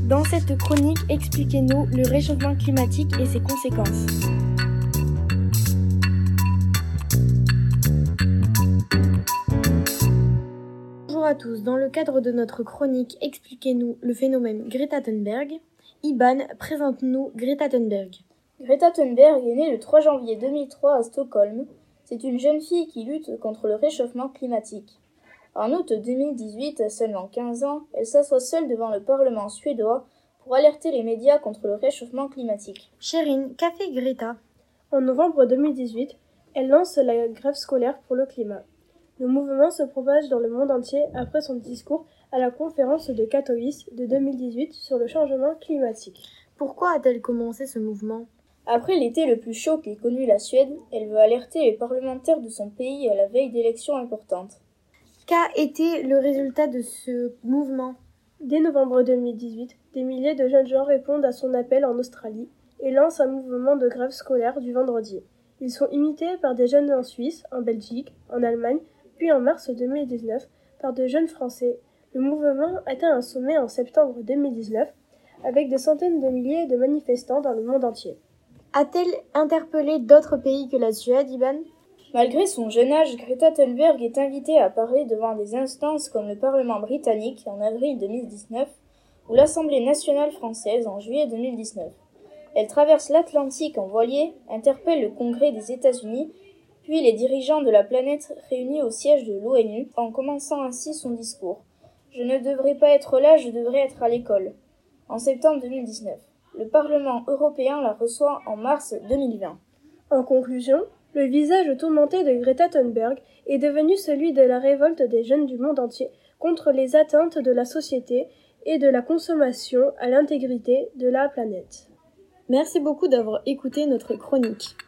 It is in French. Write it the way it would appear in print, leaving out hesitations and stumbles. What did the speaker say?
Dans cette chronique, expliquez-nous le réchauffement climatique et ses conséquences. Bonjour à tous, dans le cadre de notre chronique, expliquez-nous le phénomène Greta Thunberg. Iban, présente-nous Greta Thunberg. Greta Thunberg est née le 3 janvier 2003 à Stockholm. C'est une jeune fille qui lutte contre le réchauffement climatique. En août 2018, à seulement 15 ans, elle s'assoit seule devant le Parlement suédois pour alerter les médias contre le réchauffement climatique. Chérine, qu'a fait Greta ? En novembre 2018, elle lance la grève scolaire pour le climat. Le mouvement se propage dans le monde entier après son discours à la conférence de Katowice de 2018 sur le changement climatique. Pourquoi a-t-elle commencé ce mouvement ? Après l'été le plus chaud qu'ait connu la Suède, elle veut alerter les parlementaires de son pays à la veille d'élections importantes. Qu'a été le résultat de ce mouvement ? Dès novembre 2018, des milliers de jeunes gens répondent à son appel en Australie et lancent un mouvement de grève scolaire du vendredi. Ils sont imités par des jeunes en Suisse, en Belgique, en Allemagne, puis en mars 2019 par de jeunes Français. Le mouvement atteint un sommet en septembre 2019 avec des centaines de milliers de manifestants dans le monde entier. A-t-elle interpellé d'autres pays que la Suède, Iban ? Malgré son jeune âge, Greta Thunberg est invitée à parler devant des instances comme le Parlement britannique en avril 2019 ou l'Assemblée nationale française en juillet 2019. Elle traverse l'Atlantique en voilier, interpelle le Congrès des États-Unis, puis les dirigeants de la planète réunis au siège de l'ONU, en commençant ainsi son discours. « Je ne devrais pas être là, je devrais être à l'école » en septembre 2019. Le Parlement européen la reçoit en mars 2020. En conclusion, le visage tourmenté de Greta Thunberg est devenu celui de la révolte des jeunes du monde entier contre les atteintes de la société et de la consommation à l'intégrité de la planète. Merci beaucoup d'avoir écouté notre chronique.